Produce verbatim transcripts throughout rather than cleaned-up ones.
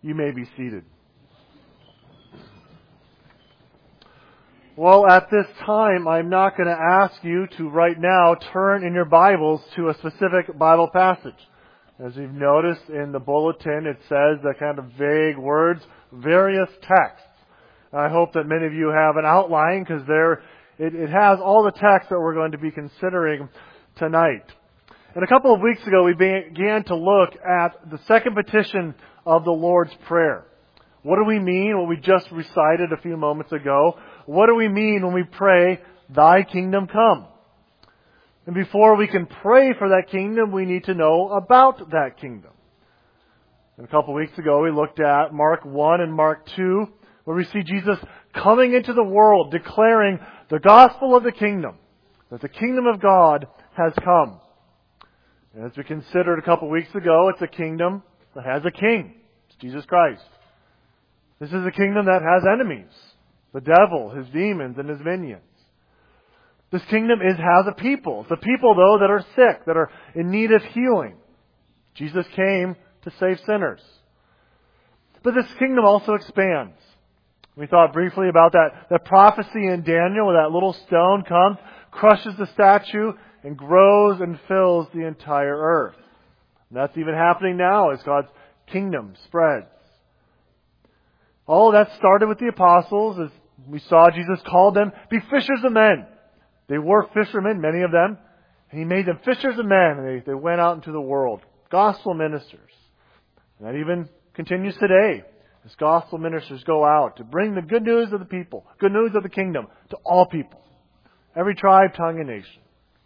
You may be seated. Well, at this time, I'm not going to ask you to right now turn in your Bibles to a specific Bible passage. As you've noticed in the bulletin, it says the kind of vague words, various texts. I hope that many of you have an outline because there it, it has all the texts that we're going to be considering tonight. And a couple of weeks ago, we began to look at the second petition of the Lord's Prayer. What do we mean? What we just recited a few moments ago. What do we mean when we pray, Thy kingdom come? And before we can pray for that kingdom, we need to know about that kingdom. And a couple of weeks ago, we looked at Mark one and Mark two, where we see Jesus coming into the world, declaring the gospel of the kingdom, that the kingdom of God has come. And as we considered a couple of weeks ago, it's a kingdom that has a king. It's Jesus Christ. This is a kingdom that has enemies. The devil, his demons, and his minions. This kingdom is has a people. It's a people, though, that are sick, that are in need of healing. Jesus came to save sinners. But this kingdom also expands. We thought briefly about that, that prophecy in Daniel where that little stone comes, crushes the statue, and grows and fills the entire earth. And that's even happening now as God's kingdom spreads. All of that started with the apostles as we saw Jesus called them, be fishers of men. They were fishermen, many of them. And He made them fishers of men. And they, they went out into the world. Gospel ministers. And that even continues today. As gospel ministers go out to bring the good news of the people, good news of the kingdom to all people. Every tribe, tongue, and nation.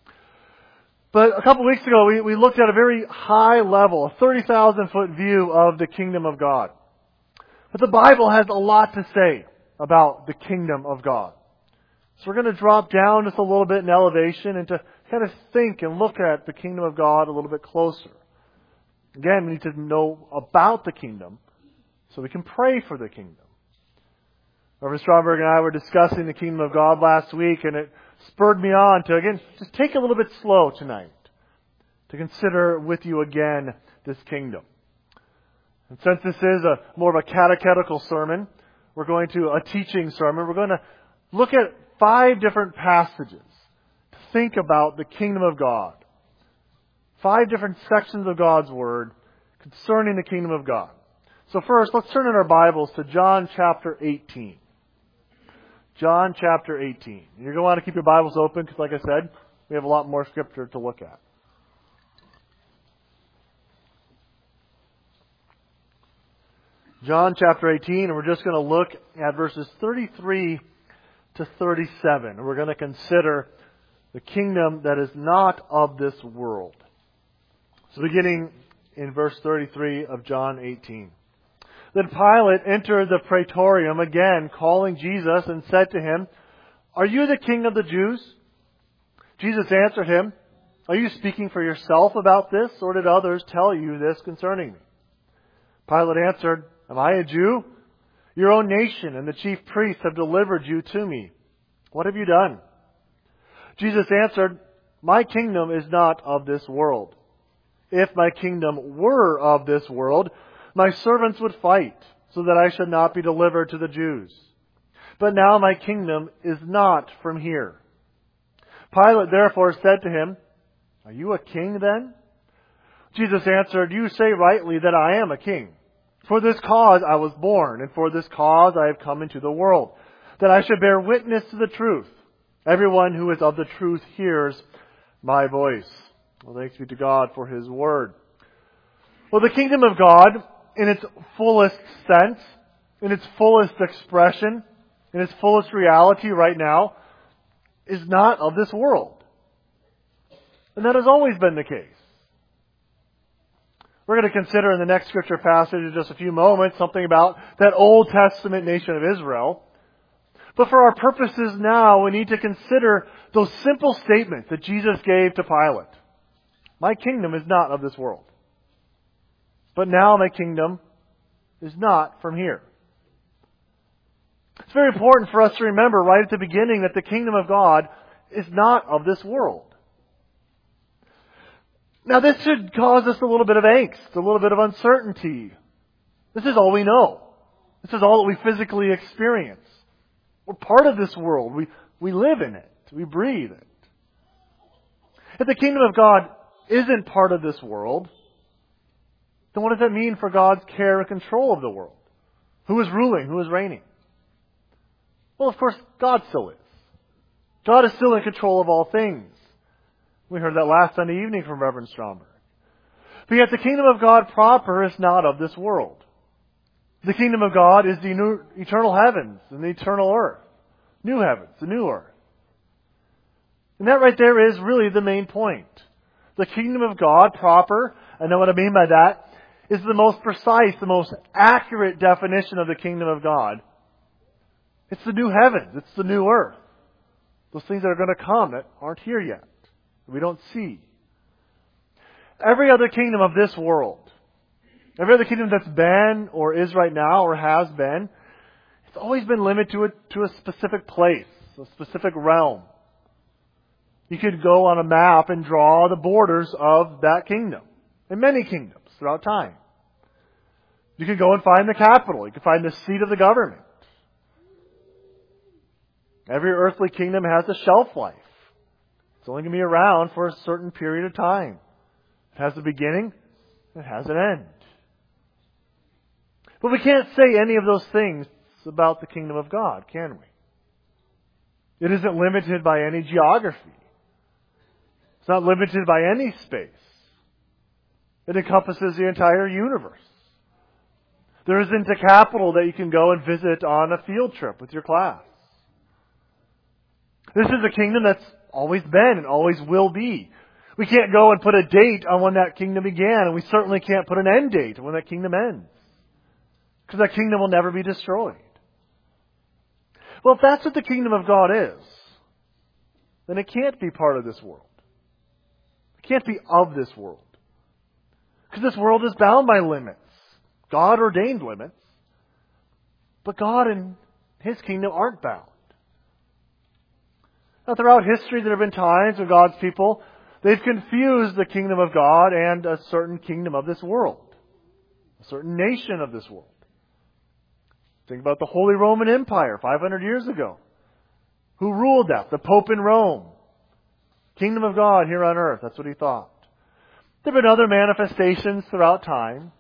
But a couple of weeks ago, we, we looked at a very high level, a thirty thousand foot view of the kingdom of God. But the Bible has a lot to say about the kingdom of God. So we're going to drop down just a little bit in elevation and to kind of think and look at the kingdom of God a little bit closer. Again, we need to know about the kingdom so we can pray for the kingdom. Reverend Stromberg and I were discussing the kingdom of God last week, and it spurred me on to, again, just take it a little bit slow tonight to consider with you again this kingdom. And since this is a more of a catechetical sermon, we're going to, a teaching sermon, we're going to look at five different passages to think about the kingdom of God. Five different sections of God's Word concerning the kingdom of God. So first, let's turn in our Bibles to John chapter eighteen. John chapter eighteen. You're going to want to keep your Bibles open because, like I said, we have a lot more scripture to look at. John chapter eighteen, and we're just going to look at verses thirty-three to thirty-seven. And we're going to consider the kingdom that is not of this world. So beginning in verse thirty-three of John eighteen. Then Pilate entered the praetorium again, calling Jesus, and said to him, Are you the king of the Jews? Jesus answered him, Are you speaking for yourself about this, or did others tell you this concerning me? Pilate answered, Am I a Jew? Your own nation and the chief priests have delivered you to me. What have you done? Jesus answered, My kingdom is not of this world. If my kingdom were of this world, my servants would fight, so that I should not be delivered to the Jews. But now my kingdom is not from here. Pilate therefore said to him, Are you a king then? Jesus answered, You say rightly that I am a king. For this cause I was born, and for this cause I have come into the world, that I should bear witness to the truth. Everyone who is of the truth hears my voice. Well, thanks be to God for His Word. Well, the kingdom of God, in its fullest sense, in its fullest expression, in its fullest reality right now, is not of this world. And that has always been the case. We're going to consider in the next scripture passage in just a few moments something about that Old Testament nation of Israel. But for our purposes now, we need to consider those simple statements that Jesus gave to Pilate. My kingdom is not of this world. But now my kingdom is not from here. It's very important for us to remember right at the beginning that the kingdom of God is not of this world. Now this should cause us a little bit of angst, a little bit of uncertainty. This is all we know. This is all that we physically experience. We're part of this world. We, we live in it. We breathe it. If the kingdom of God isn't part of this world, then what does that mean for God's care and control of the world? Who is ruling? Who is reigning? Well, of course, God still is. God is still in control of all things. We heard that last Sunday evening from Reverend Stromberg. But yet the kingdom of God proper is not of this world. The kingdom of God is the new, eternal heavens and the eternal earth. New heavens, the new earth. And that right there is really the main point. The kingdom of God proper, I know what I mean by that, is the most precise, the most accurate definition of the kingdom of God. It's the new heavens. It's the new earth. Those things that are going to come that aren't here yet, that we don't see. Every other kingdom of this world, every other kingdom that's been or is right now or has been, it's always been limited to a, to a specific place, a specific realm. You could go on a map and draw the borders of that kingdom, and many kingdoms throughout time. You could go and find the capital. You could find the seat of the government. Every earthly kingdom has a shelf life. It's only going to be around for a certain period of time. It has a beginning. It has an end. But we can't say any of those things about the kingdom of God, can we? It isn't limited by any geography. It's not limited by any space. It encompasses the entire universe. There isn't a capital that you can go and visit on a field trip with your class. This is a kingdom that's always been and always will be. We can't go and put a date on when that kingdom began, and we certainly can't put an end date on when that kingdom ends. Because that kingdom will never be destroyed. Well, if that's what the kingdom of God is, then it can't be part of this world. It can't be of this world. Because this world is bound by limits. God ordained limits. But God and His kingdom aren't bound. Now, throughout history, there have been times when God's people, they've confused the kingdom of God and a certain kingdom of this world. A certain nation of this world. Think about the Holy Roman Empire five hundred years ago. Who ruled that? The Pope in Rome. Kingdom of God here on earth. That's what he thought. There have been other manifestations throughout time.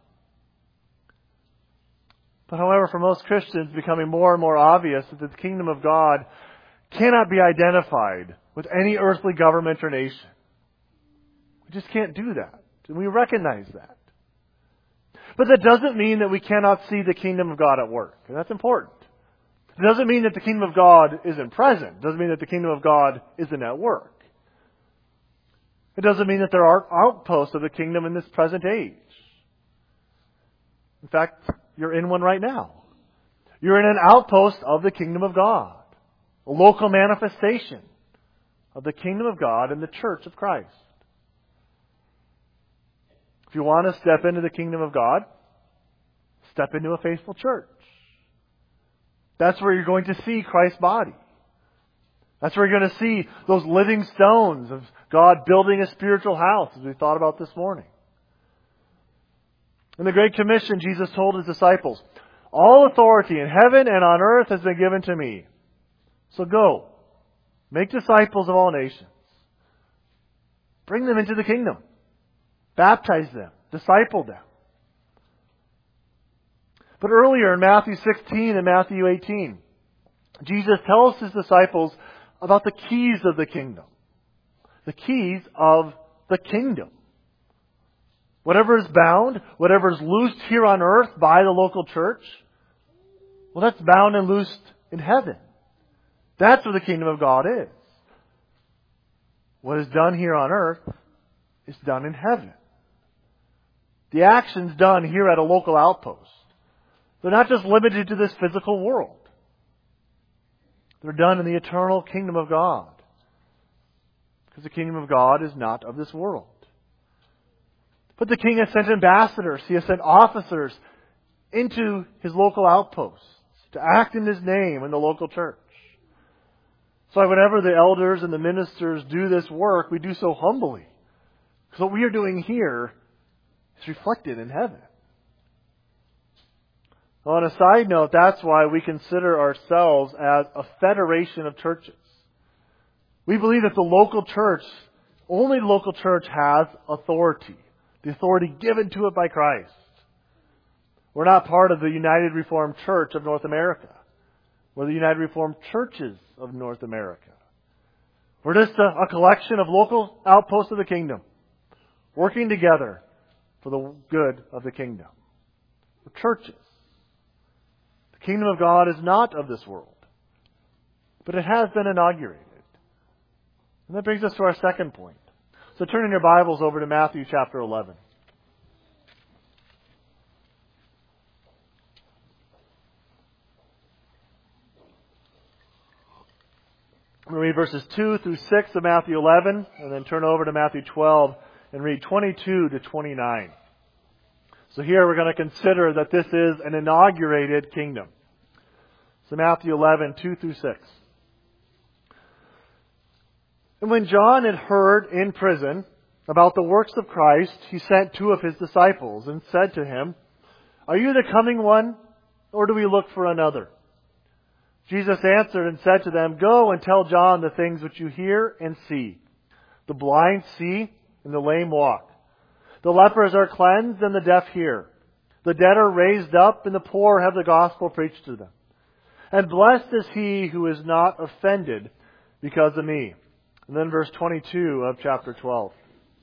But however, for most Christians, it's becoming more and more obvious that the kingdom of God cannot be identified with any earthly government or nation. We just can't do that. And we recognize that. But that doesn't mean that we cannot see the kingdom of God at work. And that's important. It doesn't mean that the kingdom of God isn't present. It doesn't mean that the kingdom of God isn't at work. It doesn't mean that there aren't outposts of the kingdom in this present age. In fact, you're in one right now. You're in an outpost of the kingdom of God. A local manifestation of the kingdom of God and the church of Christ. If you want to step into the kingdom of God, step into a faithful church. That's where you're going to see Christ's body. That's where you're going to see those living stones of God building a spiritual house, as we thought about this morning. In the Great Commission, Jesus told His disciples, "All authority in heaven and on earth has been given to me. So go, make disciples of all nations. Bring them into the kingdom. Baptize them. Disciple them." But earlier in Matthew sixteen and Matthew eighteen, Jesus tells His disciples about the keys of the kingdom. The keys of the kingdom. Whatever is bound, whatever is loosed here on earth by the local church, well, that's bound and loosed in heaven. That's where the kingdom of God is. What is done here on earth is done in heaven. The actions done here at a local outpost, they're not just limited to this physical world. They're done in the eternal kingdom of God. Because the kingdom of God is not of this world. But the king has sent ambassadors, he has sent officers into his local outposts to act in his name in the local church. So whenever the elders and the ministers do this work, we do so humbly. Because what we are doing here is reflected in heaven. On a side note, that's why we consider ourselves as a federation of churches. We believe that the local church, only the local church has authority. The authority given to it by Christ. We're not part of the United Reformed Church of North America. We're the United Reformed Churches of North America. We're just a, a collection of local outposts of the kingdom, working together for the good of the kingdom. We're churches. The kingdom of God is not of this world, but it has been inaugurated. And that brings us to our second point. So turn in your Bibles over to Matthew chapter eleven. I'm going to read verses two through six of Matthew eleven, and then turn over to Matthew twelve and read twenty-two to twenty-nine. So here we're going to consider that this is an inaugurated kingdom. So Matthew eleven, two through six. And when John had heard in prison about the works of Christ, he sent two of his disciples and said to him, "Are you the coming one, or do we look for another?" Jesus answered and said to them, "Go and tell John the things which you hear and see. The blind see, and the lame walk. The lepers are cleansed, and the deaf hear. The dead are raised up, and the poor have the gospel preached to them. And blessed is he who is not offended because of me." And then verse twenty-two of chapter twelve.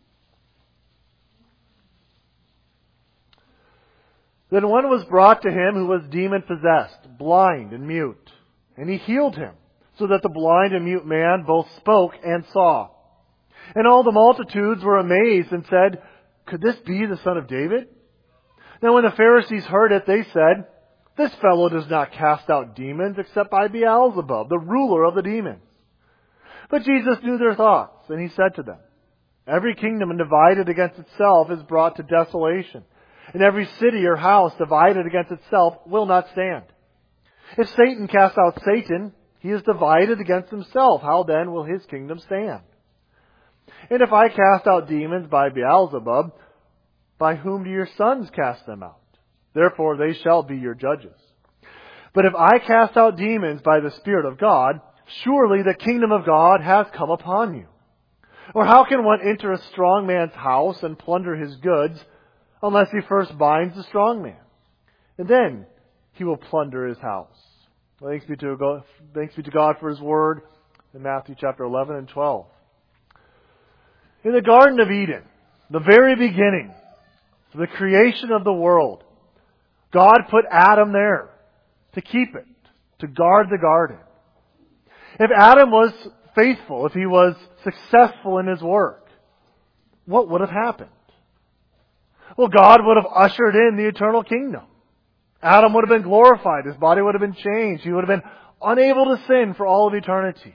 Then one was brought to him who was demon-possessed, blind and mute. And he healed him, so that the blind and mute man both spoke and saw. And all the multitudes were amazed and said, "Could this be the son of David?" Now when the Pharisees heard it, they said, "This fellow does not cast out demons except by Beelzebub, the ruler of the demons." But Jesus knew their thoughts, and he said to them, "Every kingdom divided against itself is brought to desolation, and every city or house divided against itself will not stand. If Satan casts out Satan, he is divided against himself. How then will his kingdom stand? And if I cast out demons by Beelzebub, by whom do your sons cast them out? Therefore they shall be your judges. But if I cast out demons by the Spirit of God, surely the kingdom of God has come upon you. Or how can one enter a strong man's house and plunder his goods unless he first binds the strong man? And then he will plunder his house." Thanks be to God, thanks be to God for His Word in Matthew chapter eleven and twelve. In the Garden of Eden, the very beginning, the creation of the world, God put Adam there to keep it, to guard the garden. If Adam was faithful, if he was successful in his work, what would have happened? Well, God would have ushered in the eternal kingdom. Adam would have been glorified. His body would have been changed. He would have been unable to sin for all of eternity.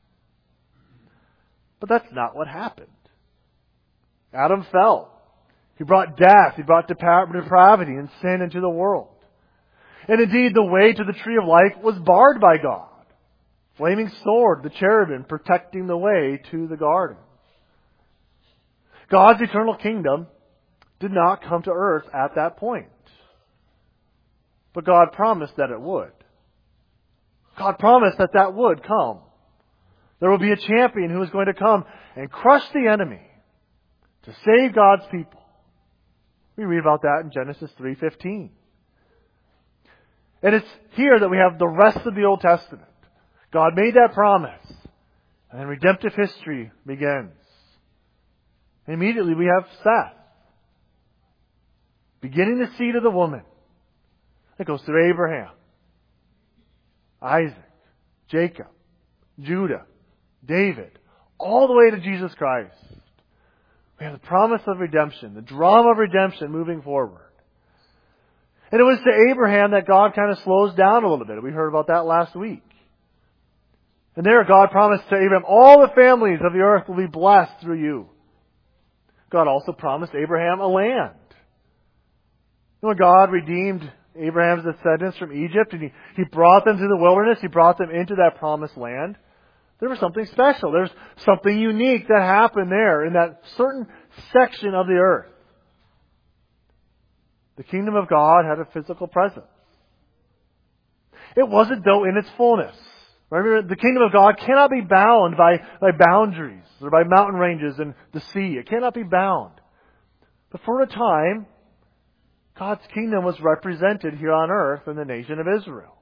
But that's not what happened. Adam fell. He brought death. He brought depravity and sin into the world. And indeed, the way to the tree of life was barred by God. Flaming sword, the cherubim protecting the way to the garden. God's eternal kingdom did not come to earth at that point. But God promised that it would. God promised that that would come. There will be a champion who is going to come and crush the enemy to save God's people. We read about that in Genesis three fifteen. And it's here that we have the rest of the Old Testament. God made that promise. And then redemptive history begins. And immediately we have Seth, beginning the seed of the woman. It goes through Abraham, Isaac, Jacob, Judah, David, all the way to Jesus Christ. We have the promise of redemption, the drama of redemption moving forward. And it was to Abraham that God kind of slows down a little bit. We heard about that last week. And there God promised to Abraham, all the families of the earth will be blessed through you. God also promised Abraham a land. When God redeemed Abraham's descendants from Egypt, and he, he brought them through the wilderness, He brought them into that promised land. There was something special. There's something unique that happened there in that certain section of the earth. The kingdom of God had a physical presence. It wasn't, though, in its fullness. Remember, the kingdom of God cannot be bound by, by boundaries or by mountain ranges and the sea. It cannot be bound. But for a time, God's kingdom was represented here on earth in the nation of Israel.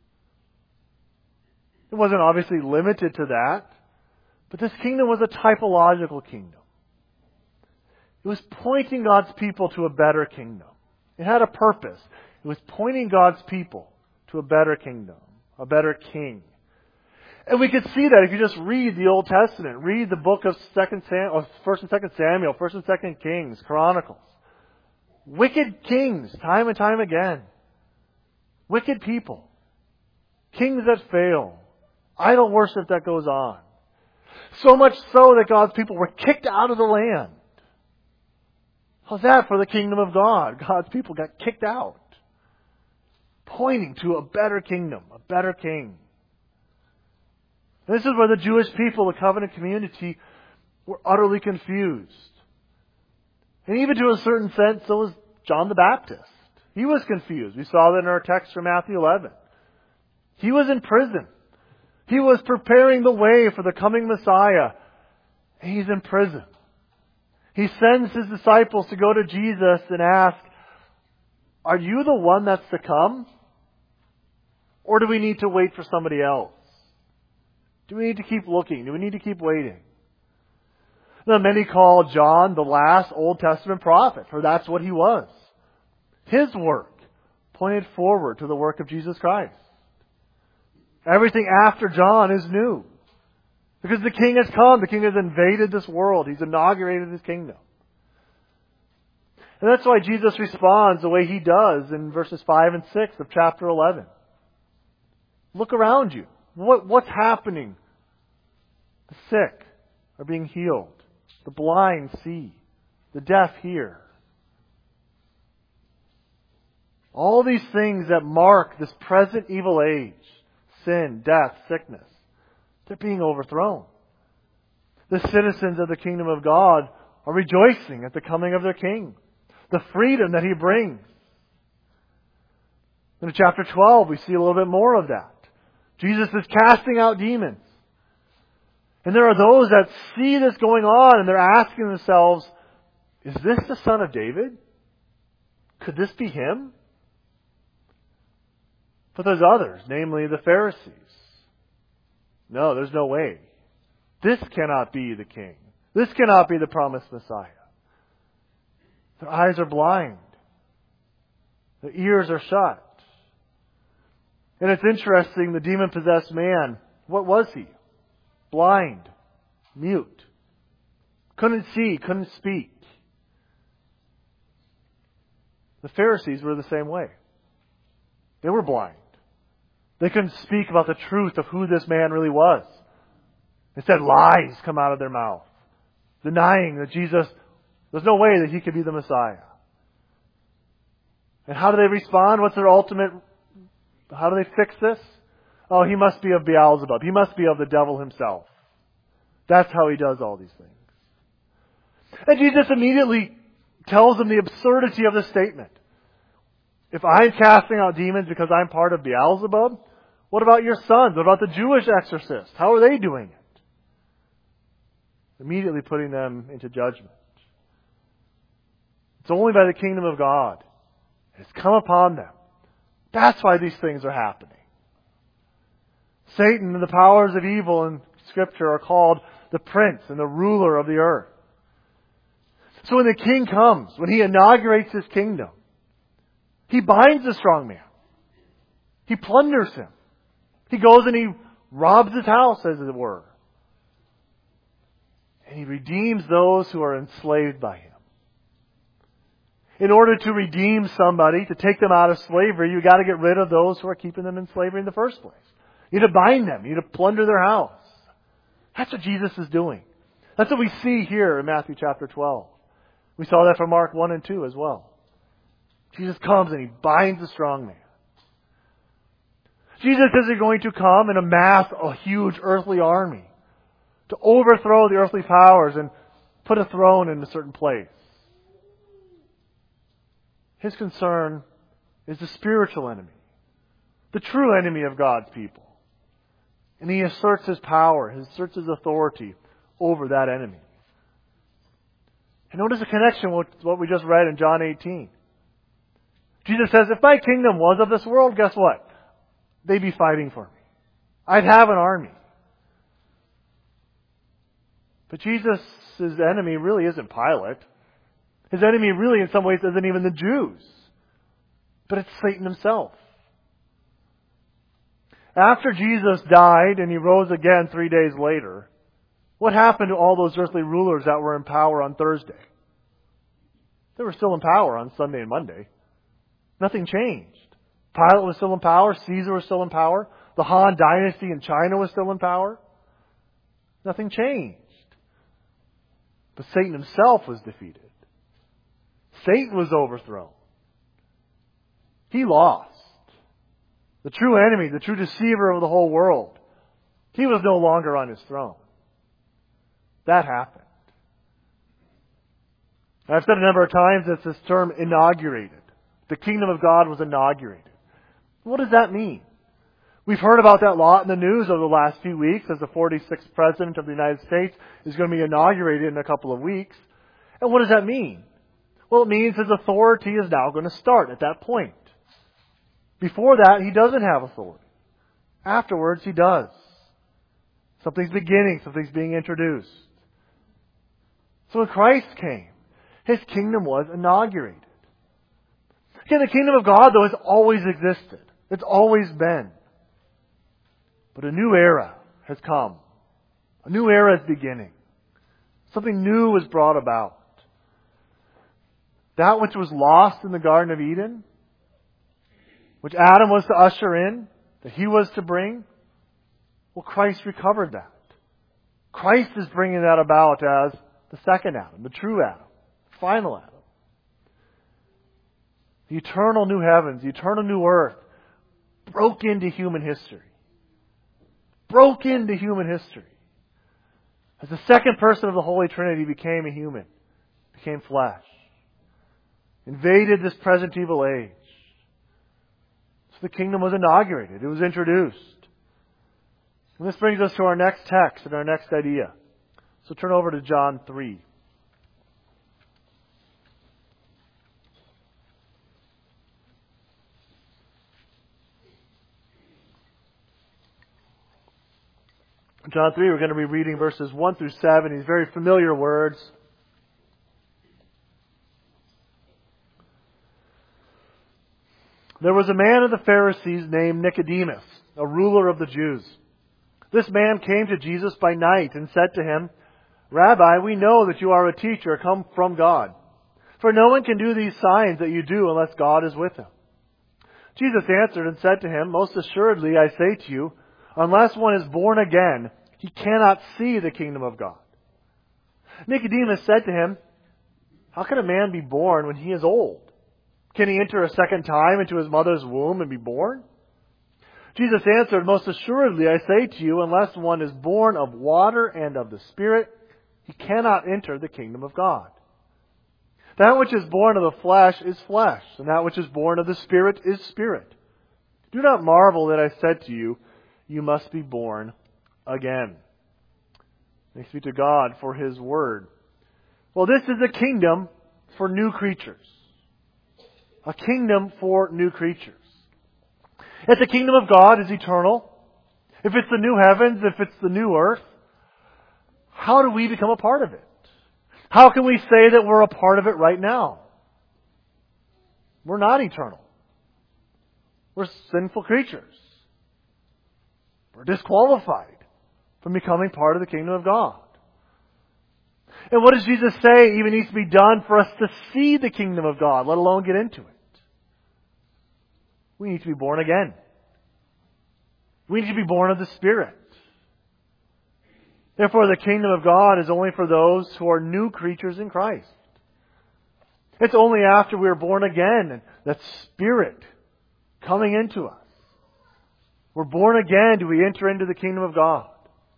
It wasn't obviously limited to that, but this kingdom was a typological kingdom. It was pointing God's people to a better kingdom. It had a purpose. It was pointing God's people to a better kingdom, a better king. And we could see that if you just read the Old Testament, read the book of Second Sam, First and Second Samuel, First and Second Kings, Chronicles. Wicked kings, time and time again. Wicked people. Kings that fail. Idol worship that goes on. So much so that God's people were kicked out of the land. How's that for the kingdom of God? God's people got kicked out. Pointing to a better kingdom, a better king. This is where the Jewish people, the covenant community, were utterly confused. And even to a certain sense, so was John the Baptist. He was confused. We saw that in our text from Matthew eleven. He was in prison. He was preparing the way for the coming Messiah. And he's in prison. He sends his disciples to go to Jesus and ask, are you the one that's to come? Or do we need to wait for somebody else? Do we need to keep looking? Do we need to keep waiting? Now, many call John the last Old Testament prophet, for that's what he was. His work pointed forward to the work of Jesus Christ. Everything after John is new. Because the King has come. The King has invaded this world. He's inaugurated His kingdom. And that's why Jesus responds the way He does in verses five and six of chapter eleven. Look around you. What, what's happening? The sick are being healed. The blind see. The deaf hear. All these things that mark this present evil age, sin, death, sickness, they're being overthrown. The citizens of the kingdom of God are rejoicing at the coming of their King. The freedom that He brings. In chapter twelve, we see a little bit more of that. Jesus is casting out demons. And there are those that see this going on and they're asking themselves, is this the Son of David? Could this be Him? But there's others, namely the Pharisees. No, there's no way. This cannot be the King. This cannot be the promised Messiah. Their eyes are blind. Their ears are shut. And it's interesting, the demon-possessed man, what was he? Blind, mute, couldn't see, couldn't speak. The Pharisees were the same way. They were blind. They couldn't speak about the truth of who this man really was. Instead, lies come out of their mouth, denying that Jesus, there's no way that He could be the Messiah. And how do they respond? What's their ultimate, how do they fix this? Oh, He must be of Beelzebub. He must be of the devil himself. That's how he does all these things. And Jesus immediately tells them the absurdity of this statement. If I'm casting out demons because I'm part of Beelzebub, what about your sons? What about the Jewish exorcists? How are they doing it? Immediately putting them into judgment. It's only by the kingdom of God. It has come upon them. That's why these things are happening. Satan and the powers of evil in Scripture are called the prince and the ruler of the earth. So when the king comes, when he inaugurates his kingdom, he binds the strong man. He plunders him. He goes and he robs his house, as it were. And he redeems those who are enslaved by him. In order to redeem somebody, to take them out of slavery, you've got to get rid of those who are keeping them in slavery in the first place. You need to bind them. You need to plunder their house. That's what Jesus is doing. That's what we see here in Matthew chapter twelve. We saw that from Mark one and two as well. Jesus comes and He binds the strong man. Jesus isn't going to come and amass a huge earthly army to overthrow the earthly powers and put a throne in a certain place. His concern is the spiritual enemy. the true enemy of God's people. And he asserts his power, he asserts his authority over that enemy. And notice the connection with what we just read in John eighteen. Jesus says, if my kingdom was of this world, guess what? They'd be fighting for me. I'd have an army. But Jesus' enemy really isn't Pilate. His enemy really in some ways isn't even the Jews. But it's Satan himself. After Jesus died and he rose again three days later, what happened to all those earthly rulers that were in power on Thursday? They were still in power on Sunday and Monday. Nothing changed. Pilate was still in power. Caesar was still in power. The Han dynasty in China was still in power. Nothing changed. But Satan himself was defeated. Satan was overthrown. He lost. The true enemy, the true deceiver of the whole world, he was no longer on his throne. That happened. I've said a number of times it's this term inaugurated. The kingdom of God was inaugurated. What does that mean? We've heard about that a lot in the news over the last few weeks as the forty-sixth President of the United States is going to be inaugurated in a couple of weeks. And what does that mean? Well, it means his authority is now going to start at that point. Before that, he doesn't have authority. Afterwards, he does. Something's beginning, something's being introduced. So when Christ came, his kingdom was inaugurated. Again, the kingdom of God, though, has always existed. It's always been. But a new era has come. A new era is beginning. Something new is brought about. That which was lost in the Garden of Eden, which Adam was to usher in, that he was to bring, well, Christ recovered that. Christ is bringing that about as the second Adam, the true Adam, the final Adam. The eternal new heavens, the eternal new earth, broke into human history. Broke into human history. As the second person of the Holy Trinity became a human, became flesh, invaded this present evil age. So the kingdom was inaugurated. It was introduced. And this brings us to our next text and our next idea. So turn over to John three. John three, we're going to be reading verses one through seven. These very familiar words. There was a man of the Pharisees named Nicodemus, a ruler of the Jews. This man came to Jesus by night and said to him, Rabbi, we know that you are a teacher come from God. For no one can do these signs that you do unless God is with him. Jesus answered and said to him, Most assuredly I say to you, unless one is born again, he cannot see the kingdom of God. Nicodemus said to him, How can a man be born when he is old? Can he enter a second time into his mother's womb and be born? Jesus answered, Most assuredly I say to you, unless one is born of water and of the Spirit, he cannot enter the kingdom of God. That which is born of the flesh is flesh, and that which is born of the Spirit is spirit. Do not marvel that I said to you, you must be born again. Thanks be to God for His Word. Well, this is a kingdom for new creatures. A kingdom for new creatures. If the kingdom of God is eternal, if it's the new heavens, if it's the new earth, how do we become a part of it? How can we say that we're a part of it right now? We're not eternal. We're sinful creatures. We're disqualified from becoming part of the kingdom of God. And what does Jesus say even needs to be done for us to see the kingdom of God, let alone get into it? We need to be born again. We need to be born of the Spirit. Therefore, the kingdom of God is only for those who are new creatures in Christ. It's only after we are born again that Spirit coming into us. We're born again do we enter into the kingdom of God.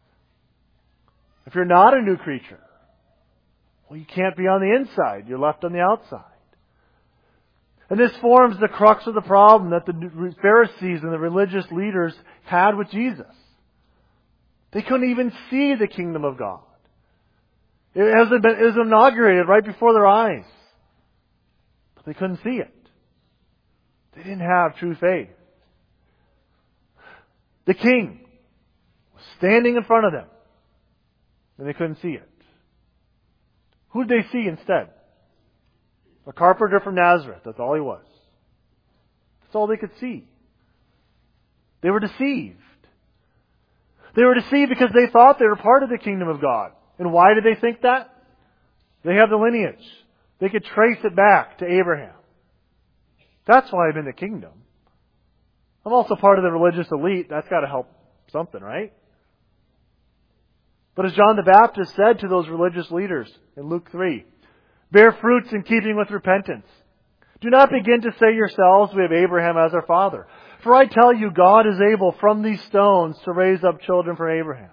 If you're not a new creature, well, you can't be on the inside. You're left on the outside. And this forms the crux of the problem that the Pharisees and the religious leaders had with Jesus. They couldn't even see the kingdom of God. It, hasn't been, it was inaugurated right before their eyes. But they couldn't see it. They didn't have true faith. The king was standing in front of them, and they couldn't see it. Who did they see instead? A carpenter from Nazareth. That's all he was. That's all they could see. They were deceived. They were deceived because they thought they were part of the kingdom of God. And why did they think that? They have the lineage. They could trace it back to Abraham. That's why I'm in the kingdom. I'm also part of the religious elite. That's got to help something, right? But as John the Baptist said to those religious leaders in Luke three, bear fruits in keeping with repentance. Do not begin to say yourselves, we have Abraham as our father. For I tell you, God is able from these stones to raise up children for Abraham.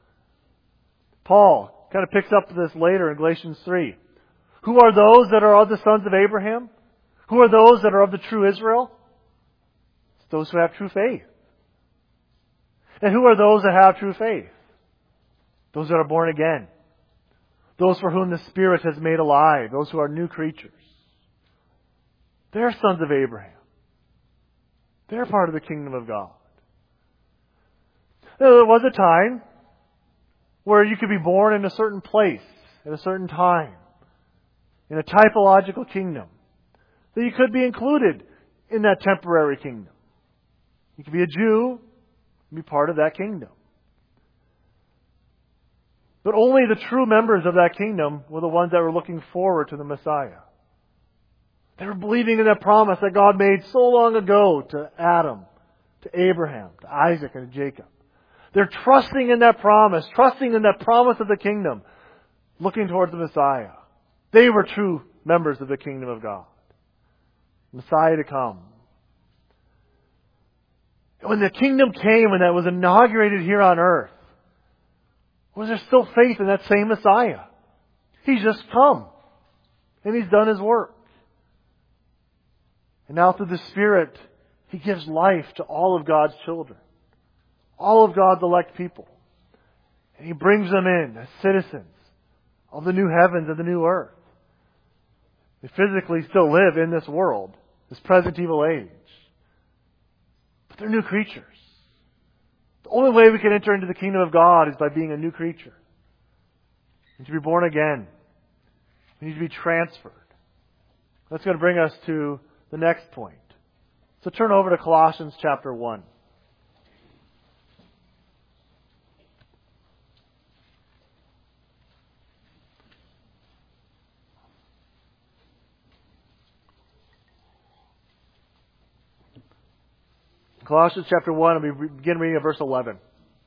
Paul kind of picks up this later in Galatians three. Who are those that are of the sons of Abraham? Who are those that are of the true Israel? It's those who have true faith. And who are those that have true faith? Those that are born again. Those for whom the Spirit has made alive. Those who are new creatures. They're sons of Abraham. They're part of the kingdom of God. Now, there was a time where you could be born in a certain place, at a certain time, in a typological kingdom, that you could be included in that temporary kingdom. You could be a Jew and be part of that kingdom. But only the true members of that kingdom were the ones that were looking forward to the Messiah. They were believing in that promise that God made so long ago to Adam, to Abraham, to Isaac, and to Jacob. They're trusting in that promise, trusting in that promise of the kingdom, looking towards the Messiah. They were true members of the kingdom of God. Messiah to come. When the kingdom came and that was inaugurated here on earth, was there still faith in that same Messiah? He's just come. And He's done His work. And now through the Spirit, He gives life to all of God's children. All of God's elect people. And He brings them in as citizens of the new heavens and the new earth. They physically still live in this world, this present evil age. But they're new creatures. The only way we can enter into the kingdom of God is by being a new creature. We need to be born again. We need to be transferred. That's going to bring us to the next point. So turn over to Colossians chapter one. Colossians chapter one, and we begin reading at verse eleven.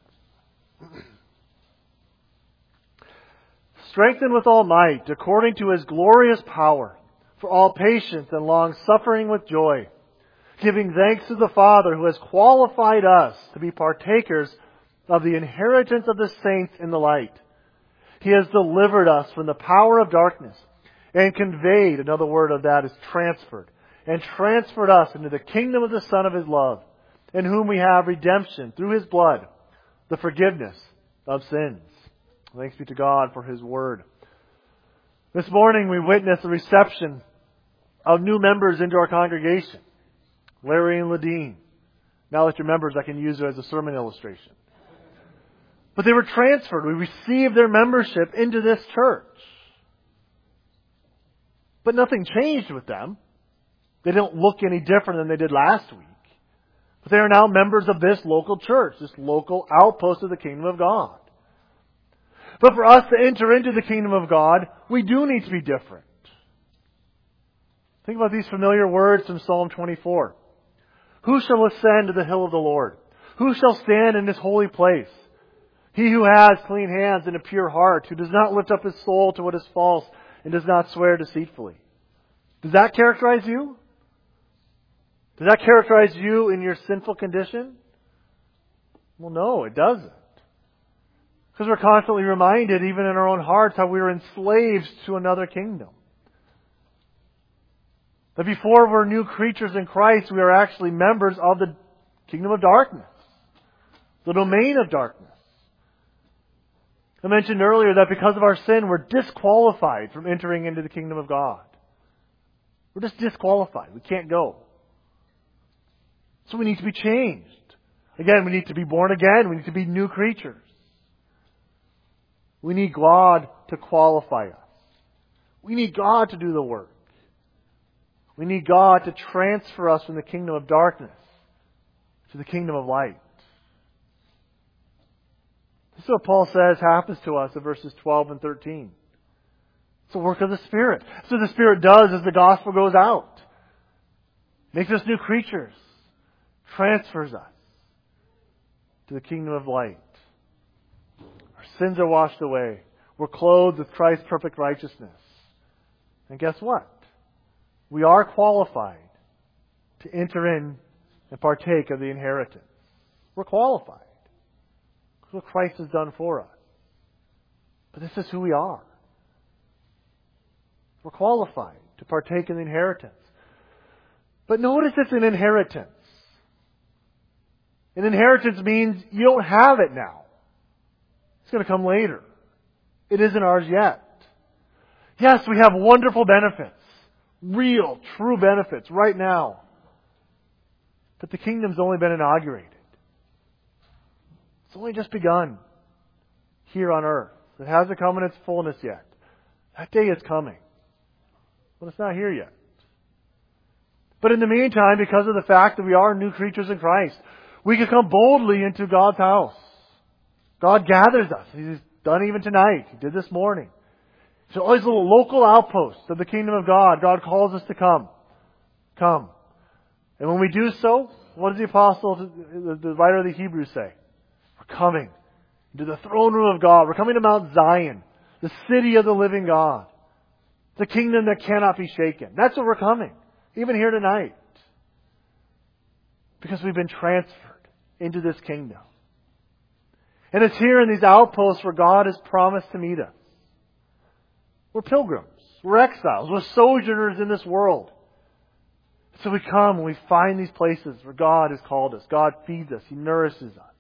Strengthened with all might, according to His glorious power, for all patience and long suffering with joy, giving thanks to the Father who has qualified us to be partakers of the inheritance of the saints in the light. He has delivered us from the power of darkness and conveyed, another word of that is transferred, and transferred us into the kingdom of the Son of His love, in whom we have redemption through His blood, the forgiveness of sins. Thanks be to God for His Word. This morning we witnessed the reception of new members into our congregation. Larry and Ladine. Now that you're members, I can use it as a sermon illustration. But they were transferred. We received their membership into this church. But nothing changed with them. They don't look any different than they did last week. But they are now members of this local church, this local outpost of the kingdom of God. But for us to enter into the kingdom of God, we do need to be different. Think about these familiar words from Psalm twenty-four. Who shall ascend to the hill of the Lord? Who shall stand in His holy place? He who has clean hands and a pure heart, who does not lift up his soul to what is false and does not swear deceitfully. Does that characterize you? Does that characterize you in your sinful condition? Well, no, it doesn't. Because we're constantly reminded, even in our own hearts, how we were enslaved to another kingdom. That before we're new creatures in Christ, we are actually members of the kingdom of darkness, the domain of darkness. I mentioned earlier that because of our sin, we're disqualified from entering into the kingdom of God. We're just disqualified. We can't go. So we need to be changed. Again, we need to be born again. We need to be new creatures. We need God to qualify us. We need God to do the work. We need God to transfer us from the kingdom of darkness to the kingdom of light. This is what Paul says happens to us in verses twelve and thirteen. It's the work of the Spirit. So the Spirit does as the gospel goes out. Makes us new creatures. Transfers us to the kingdom of light. Our sins are washed away. We're clothed with Christ's perfect righteousness. And guess what? We are qualified to enter in and partake of the inheritance. We're qualified. That's what Christ has done for us. But this is who we are. We're qualified to partake in the inheritance. But notice it's an inheritance. An inheritance means you don't have it now. It's going to come later. It isn't ours yet. Yes, we have wonderful benefits. Real, true benefits right now. But the kingdom's only been inaugurated. It's only just begun here on earth. It hasn't come in its fullness yet. That day is coming. But it's not here yet. But in the meantime, because of the fact that we are new creatures in Christ, we can come boldly into God's house. God gathers us. He's done even tonight. He did this morning. So all these little local outposts of the kingdom of God, God calls us to come. Come. And when we do so, what does the apostle, the writer of the Hebrews say? We're coming to the throne room of God. We're coming to Mount Zion, the city of the living God. The kingdom that cannot be shaken. That's where we're coming. Even here tonight. Because we've been transferred into this kingdom. And it's here in these outposts where God has promised to meet us. We're pilgrims. We're exiles. We're sojourners in this world. So we come and we find these places where God has called us. God feeds us. He nourishes us.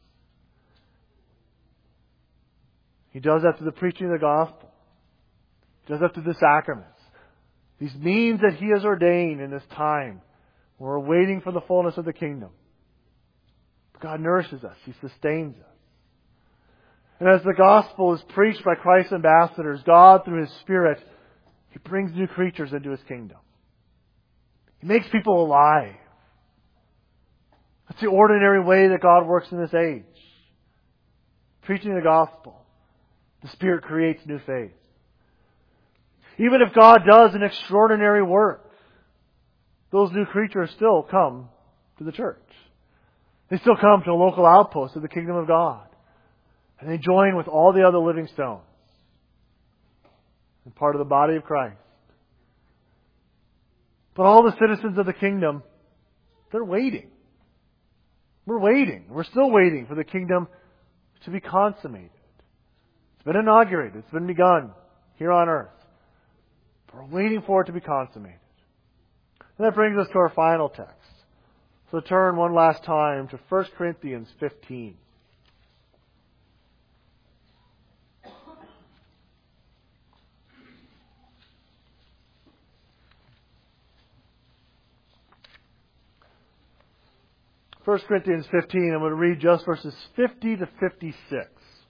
He does that through the preaching of the gospel. He does that through the sacraments. These means that He has ordained in this time. We're waiting for the fullness of the kingdom. God nourishes us. He sustains us. And as the gospel is preached by Christ's ambassadors, God, through His Spirit, He brings new creatures into His kingdom. He makes people alive. That's the ordinary way that God works in this age. Preaching the gospel, the Spirit creates new faith. Even if God does an extraordinary work, those new creatures still come to the church. They still come to a local outpost of the kingdom of God. And they join with all the other living stones. And part of the body of Christ. But all the citizens of the kingdom, they're waiting. We're waiting. We're still waiting for the kingdom to be consummated. It's been inaugurated. It's been begun here on earth. But we're waiting for it to be consummated. And that brings us to our final text. So turn one last time to First Corinthians fifteen. First Corinthians fifteen, I'm going to read just verses fifty to fifty-six.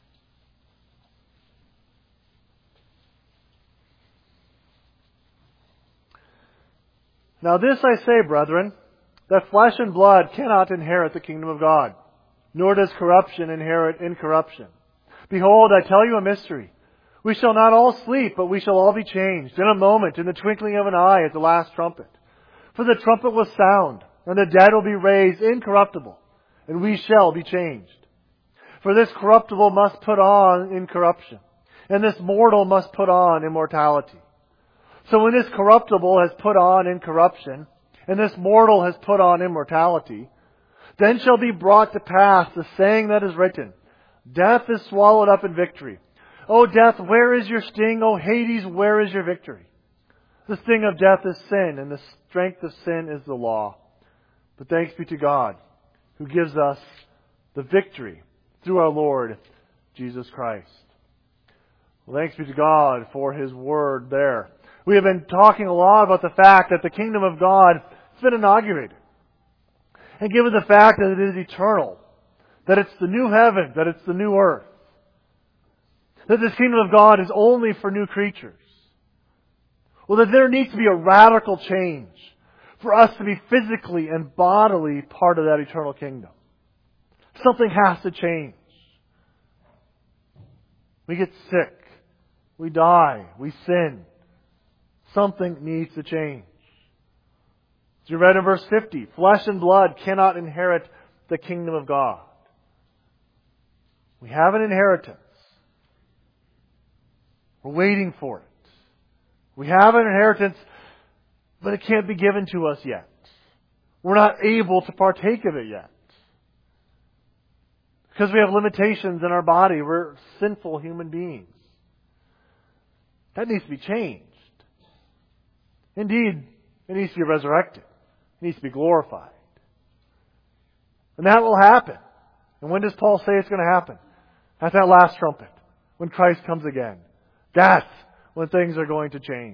Now this I say, brethren, that flesh and blood cannot inherit the kingdom of God, nor does corruption inherit incorruption. Behold, I tell you a mystery. We shall not all sleep, but we shall all be changed in a moment, in the twinkling of an eye, at the last trumpet. For the trumpet will sound, and the dead will be raised incorruptible, and we shall be changed. For this corruptible must put on incorruption, and this mortal must put on immortality. So when this corruptible has put on incorruption, and this mortal has put on immortality, then shall be brought to pass the saying that is written, Death is swallowed up in victory. O death, where is your sting? O Hades, where is your victory? The sting of death is sin, and the strength of sin is the law. But thanks be to God, who gives us the victory through our Lord Jesus Christ. Well, thanks be to God for His Word there. We have been talking a lot about the fact that the kingdom of God has been inaugurated. And given the fact that it is eternal, that it's the new heaven, that it's the new earth, that this kingdom of God is only for new creatures, well, that there needs to be a radical change for us to be physically and bodily part of that eternal kingdom. Something has to change. We get sick. We die. We sin. Something needs to change. As you read in verse fifty, flesh and blood cannot inherit the kingdom of God. We have an inheritance. We're waiting for it. We have an inheritance, but it can't be given to us yet. We're not able to partake of it yet. Because we have limitations in our body. We're sinful human beings. That needs to be changed. Indeed, it needs to be resurrected. It needs to be glorified. And that will happen. And when does Paul say it's going to happen? At that last trumpet. When Christ comes again. That's when things are going to change.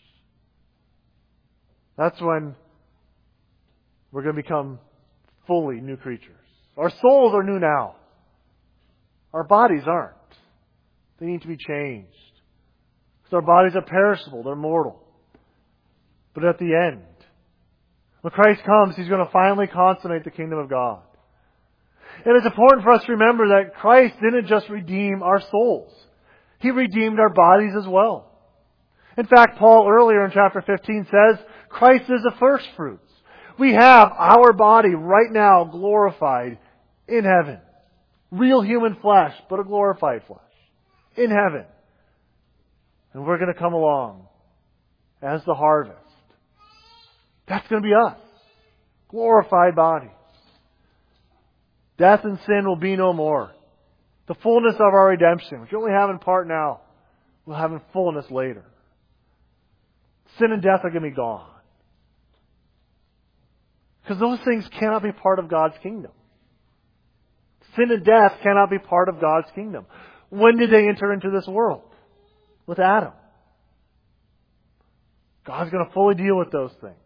That's when we're going to become fully new creatures. Our souls are new now. Our bodies aren't. They need to be changed. Because our bodies are perishable. They're mortal. But at the end, when Christ comes, He's going to finally consummate the kingdom of God. And it's important for us to remember that Christ didn't just redeem our souls. He redeemed our bodies as well. In fact, Paul earlier in chapter fifteen says, Christ is the first fruits. We have our body right now glorified in heaven. Real human flesh, but a glorified flesh. In heaven. And we're going to come along as the harvest. That's going to be us. Glorified bodies. Death and sin will be no more. The fullness of our redemption, which we only have in part now, we'll have in fullness later. Sin and death are going to be gone. Because those things cannot be part of God's kingdom. Sin and death cannot be part of God's kingdom. When did they enter into this world? With Adam. God's going to fully deal with those things.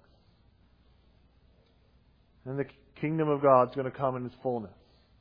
And the kingdom of God's going to come in its fullness.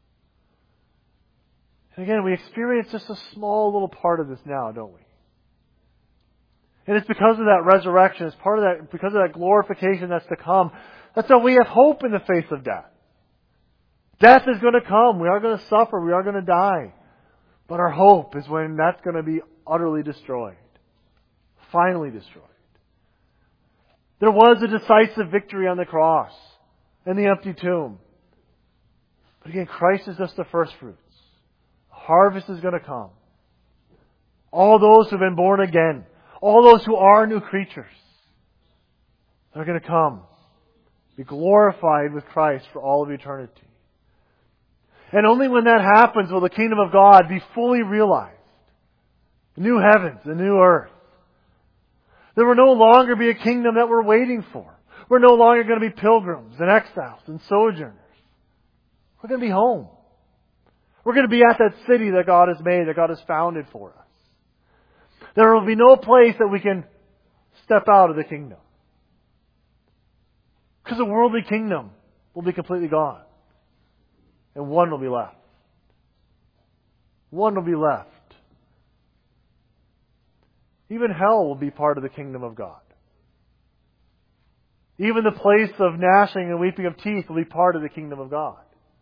And again, we experience just a small little part of this now, don't we? And it's because of that resurrection, it's part of that, because of that glorification that's to come. That's why we have hope in the face of death. Death is going to come. We are going to suffer. We are going to die. But our hope is when that's going to be utterly destroyed. Finally destroyed. There was a decisive victory on the cross and the empty tomb. But again, Christ is just the first fruits. The harvest is going to come. All those who have been born again, all those who are new creatures, they're going to come, be glorified with Christ for all of eternity. And only when that happens will the kingdom of God be fully realized. The new heavens, the new earth. There will no longer be a kingdom that we're waiting for. We're no longer going to be pilgrims and exiles and sojourners. We're going to be home. We're going to be at that city that God has made, that God has founded for us. There will be no place that we can step out of the kingdom. Because the worldly kingdom will be completely gone. And one will be left. One will be left. Even hell will be part of the kingdom of God. Even the place of gnashing and weeping of teeth will be part of the kingdom of God.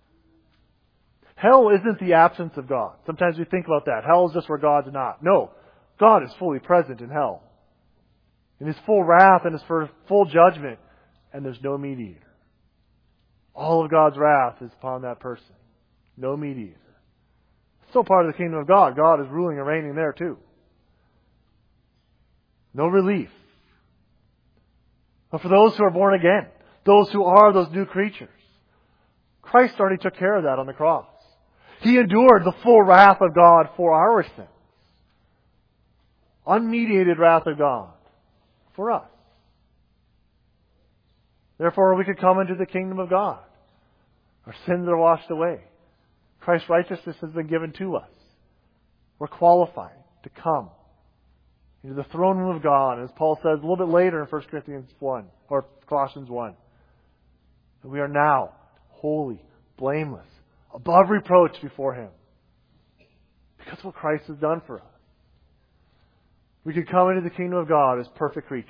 Hell isn't the absence of God. Sometimes we think about that. Hell is just where God's not. No. God is fully present in hell. In His full wrath and His full judgment. And there's no mediator. All of God's wrath is upon that person. No mediator. It's still part of the kingdom of God. God is ruling and reigning there too. No relief. But for those who are born again, those who are those new creatures, Christ already took care of that on the cross. He endured the full wrath of God for our sins. Unmediated wrath of God for us. Therefore, we could come into the kingdom of God. Our sins are washed away. Christ's righteousness has been given to us. We're qualified to come into the throne room of God, as Paul says a little bit later in First Corinthians one, or Colossians one. That we are now holy, blameless, above reproach before Him. Because of what Christ has done for us. We can come into the kingdom of God as perfect creatures.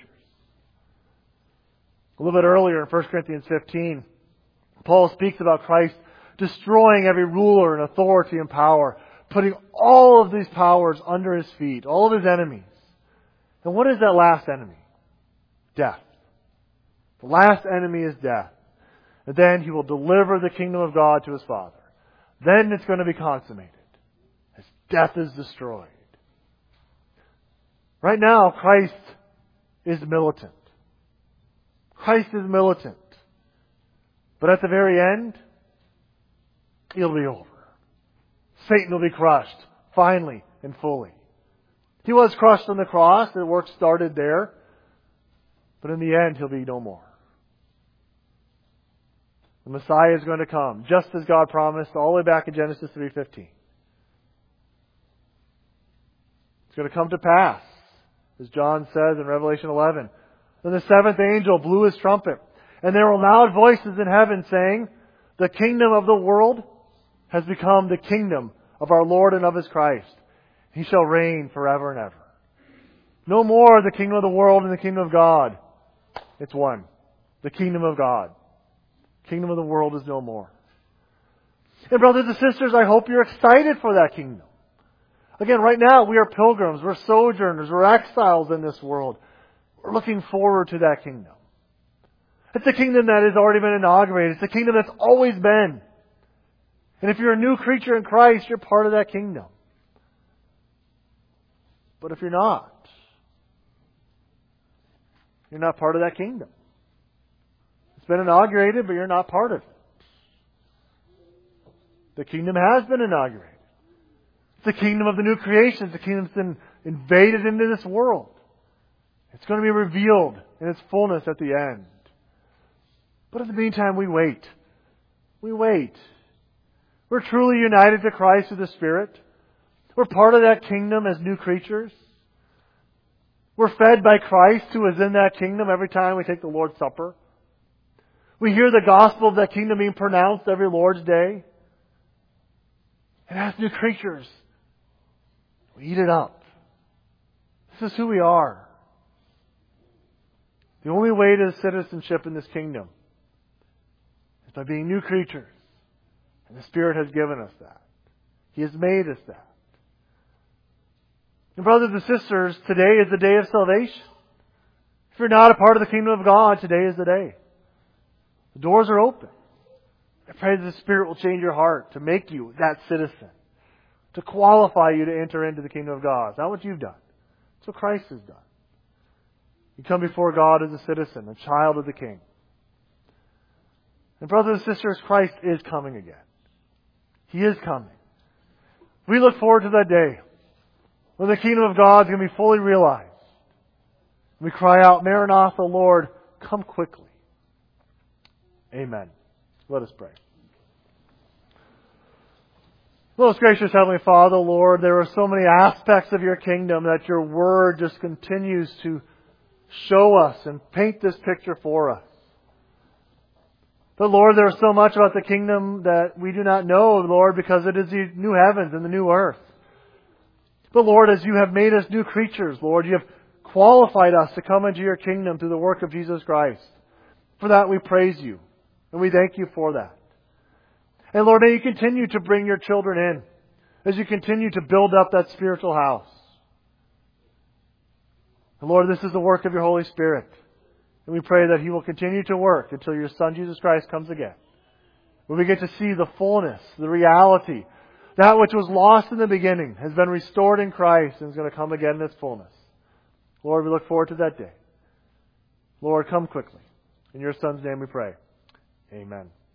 A little bit earlier in First Corinthians fifteen, Paul speaks about Christ destroying every ruler and authority and power, putting all of these powers under His feet, all of His enemies. And what is that last enemy? Death. The last enemy is death. And then He will deliver the kingdom of God to His Father. Then it's going to be consummated as death is destroyed. Right now, Christ is militant. Christ is militant. But at the very end, He'll be over. Satan will be crushed, finally and fully. He was crushed on the cross. The work started there. But in the end, He'll be no more. The Messiah is going to come, just as God promised all the way back in Genesis three fifteen. It's going to come to pass, as John says in Revelation eleven. Then the seventh angel blew his trumpet, and there were loud voices in heaven saying, "The kingdom of the world has become the kingdom of our Lord and of His Christ. He shall reign forever and ever." No more the kingdom of the world and the kingdom of God. It's one. The kingdom of God. Kingdom of the world is no more. And brothers and sisters, I hope you're excited for that kingdom. Again, right now we are pilgrims, we're sojourners, we're exiles in this world. We're looking forward to that kingdom. It's a kingdom that has already been inaugurated. It's a kingdom that's always been. And if you're a new creature in Christ, you're part of that kingdom. But if you're not, you're not part of that kingdom. It's been inaugurated, but you're not part of it. The kingdom has been inaugurated. It's the kingdom of the new creation. It's the kingdom that's been invaded into this world. It's going to be revealed in its fullness at the end. But in the meantime, we wait. We wait. We're truly united to Christ through the Spirit. We're part of that kingdom as new creatures. We're fed by Christ who is in that kingdom every time we take the Lord's Supper. We hear the gospel of that kingdom being pronounced every Lord's Day. And as new creatures, we eat it up. This is who we are. The only way to citizenship in this kingdom is by being new creatures. And the Spirit has given us that. He has made us that. And brothers and sisters, today is the day of salvation. If you're not a part of the kingdom of God, today is the day. The doors are open. I pray that the Spirit will change your heart to make you that citizen. To qualify you to enter into the kingdom of God. It's not what you've done. It's what Christ has done. You come before God as a citizen, a child of the King. And brothers and sisters, Christ is coming again. He is coming. We look forward to that day when the kingdom of God is going to be fully realized. We cry out, "Maranatha, Lord, come quickly." Amen. Let us pray. Most gracious Heavenly Father, Lord, there are so many aspects of your kingdom that your Word just continues to show us and paint this picture for us. But Lord, there is so much about the kingdom that we do not know, Lord, because it is the new heavens and the new earth. But Lord, as you have made us new creatures, Lord, you have qualified us to come into your kingdom through the work of Jesus Christ. For that we praise you, and we thank you for that. And Lord, may you continue to bring your children in as you continue to build up that spiritual house. And Lord, this is the work of your Holy Spirit. And we pray that He will continue to work until your Son, Jesus Christ, comes again. When we get to see the fullness, the reality, that which was lost in the beginning has been restored in Christ and is going to come again in its fullness. Lord, we look forward to that day. Lord, come quickly. In your Son's name we pray. Amen.